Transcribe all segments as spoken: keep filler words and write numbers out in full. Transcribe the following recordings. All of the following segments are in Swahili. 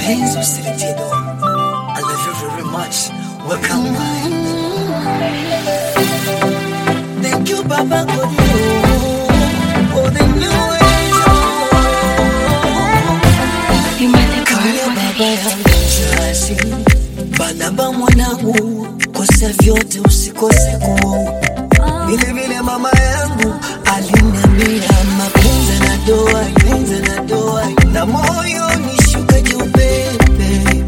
Penzi usilitido. I love you very much. Welcome back. Thank you, Baba God, for the new age. Kaya baba yangu jazi, banaba mwanangu, kosa vyote usikose kuo. Vile vile mama yangu aliniambia mapenzi na doa, mapenzi na doa, na moyo nishuka juu bebe.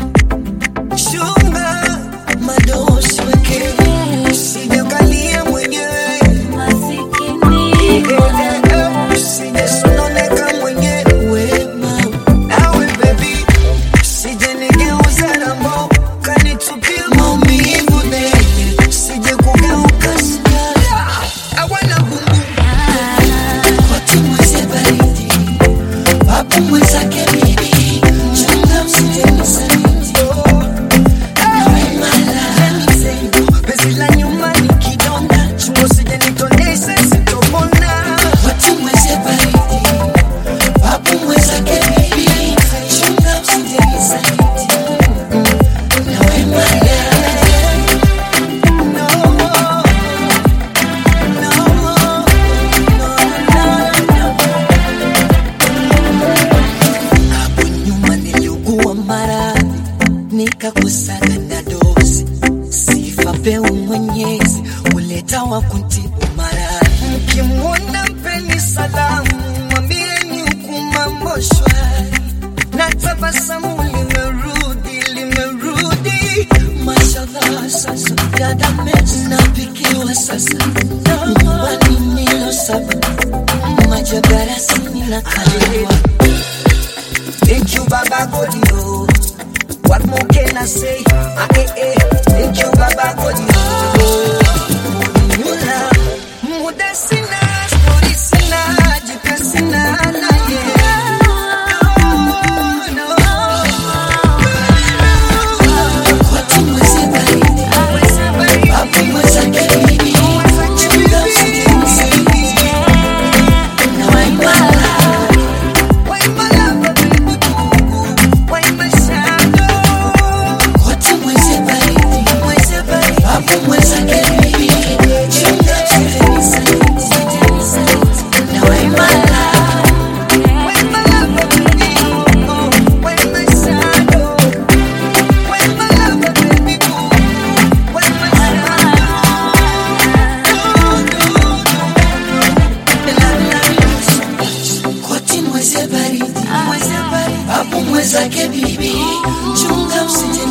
Shunga madosi weke, usijakalia mwenyewe masikini, usije sononeka mwenyewe. Nawe baby, usije nigeuza na mo, kanitupia maumivu dede, usije kugeuka sika. I wanna boom boom. Kwa timu ze baridi, papu mweza kebidi, chunga usije nisaliti. Nikakusaga na dozi, sifa peu mwenyezi, uleta wa kuntibu maradhi. Mkimwona mpeni salamu, mwambieni ukuma mboshwari, na tabasamu limerudi, limerudi. Mashallah sasa dada mesi, napikiwa sasa nyumbani nilo saba, majagara sini na kaliwa. Thank you Baba God, yo. What more can I say? Ah, eh, eh. Thank you, Baba God. You love. Muda sina, story sina, jika sina na yeah. No, no. Kwa timu ze baridi, papu mweza kebidi, chunga usije nisaliti. Now I'm alive. Why my love, baby, why my shadow? Papu mweza kebidi, chunga usije nisaliti. Now I'm alive. Why my love, baby, why my shadow? Why my love, baby, why my shadow? Koti mweze baridi, papu mweza kebidi, chunga usije